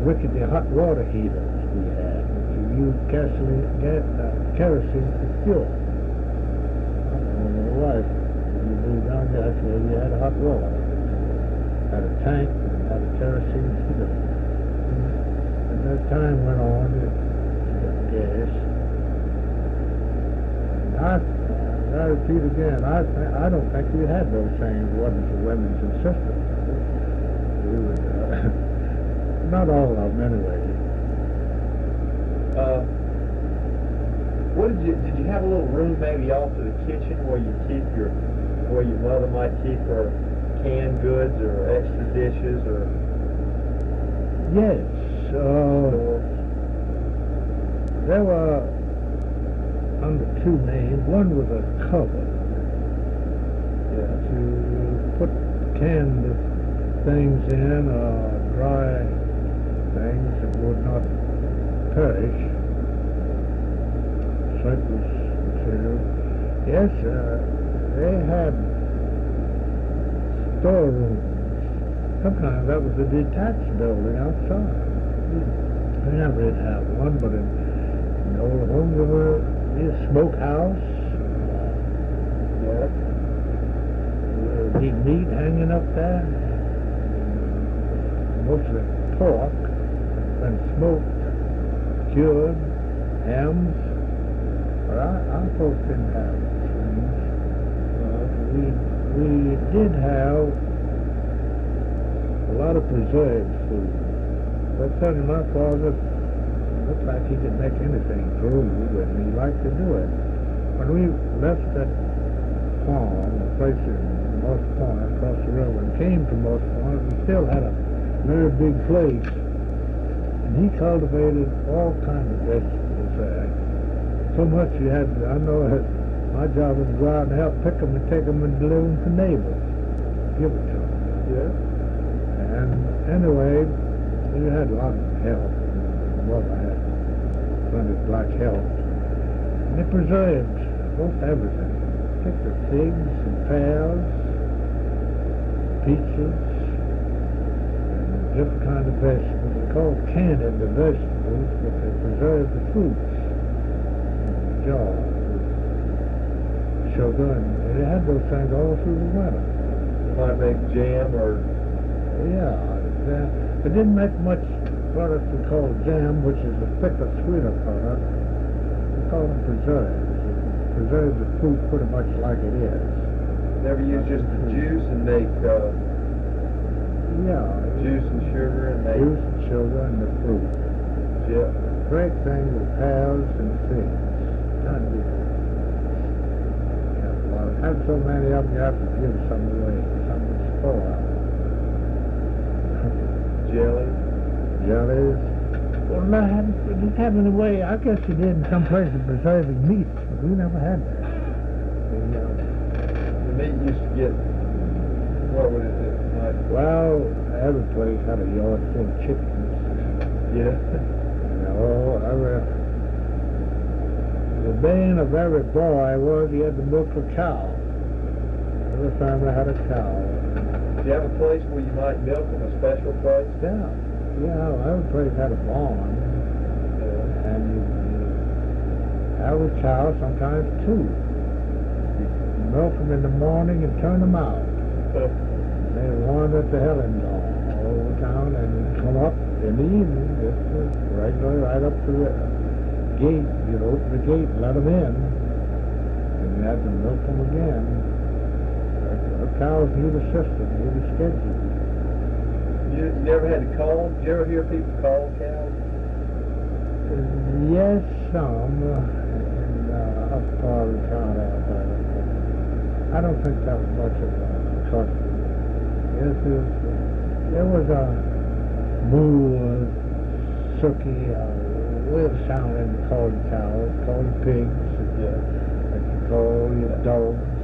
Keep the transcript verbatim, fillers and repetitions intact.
rickety hot water heaters we had, which you used gasoline, gas, uh, kerosene to fuel. I don't know why. When you moved down there, that's where we had hot water. Had a tank and had a kerosene heater. And as time went on, it got gas. And I, I repeat again, I th- I don't think we had those things. It wasn't for women's and sisters. We would, uh, not all of them anyway. Uh, what did you did you have a little room maybe off to the kitchen where you keep your where your mother might keep her canned goods or extra dishes or? Yes, uh, there were under two names. One was a cover. Yeah. To put canned things in, uh, dry things that would not perish. Surplus material. Yes, uh, they had storerooms. Sometimes that was a detached building outside. We never did have one, but in, in the old home there were a smokehouse. Yeah. Big meat hanging up there. Mostly pork, and smoked, cured, hams. But our, our folks didn't have things. Uh, we, we did have a lot of preserved food. But certainly my father looked like he could make anything food, and he liked to do it. When we left that farm, a place in Moss Point, across the river, and came to Moss Point, we still had a very big place. And he cultivated all kinds of vegetables there. So much you had, I know that my job was to go out and help pick them and take them and deliver them to neighbors. Give it to them. Yeah. And anyway, we had a lot of help. Mother had plenty of black help. And they preserved most everything. Particularly figs and pears, peaches, and different kind of vegetables. They're called canning the vegetables, but they preserve the fruits in the jar with sugar, and they had those things all through the winter. You might make jam or. Yeah, they, they didn't make much product we call jam, which is a thicker, sweeter product. We call them preserves. They preserve the fruit pretty much like it is. Never use just the juice and make uh, Yeah. juice and sugar and make. Juice and sugar and the fruit. Yeah. Great thing with pears and figs. Not good. Yeah, well, have so many of them, you have to give some away. Some would spoil. Jelly. Jellies. Well, no, hadn't, didn't have any way. I guess you did in some places preserving meat, but we never had that. The, uh, The meat used to get. What would it do? Like, well, every place had a yard full of chickens. yeah. You know, every, the bane of every boy was he had to milk a cow. Every family had a cow. Do you have a place where you might milk them, a special place? Yeah, yeah, every place had a barn, Yeah. and you, you have a cow, sometimes two. You milk them in the morning and turn them out. They wander to Hellendon all over town and come up in the evening, just regularly right up to the gate. You'd open the gate and let them in, and you had to milk them again. The cows knew the system, knew the schedule. You, you never had to call? Did you ever hear people call cows? Yes, some uh, in uh, up part of the town out there. I don't think that was much of a custom. Yes, there was, there was a moo, uh, sookie, uh, way of sounding called cows, called pigs, Yeah. like you call your dogs.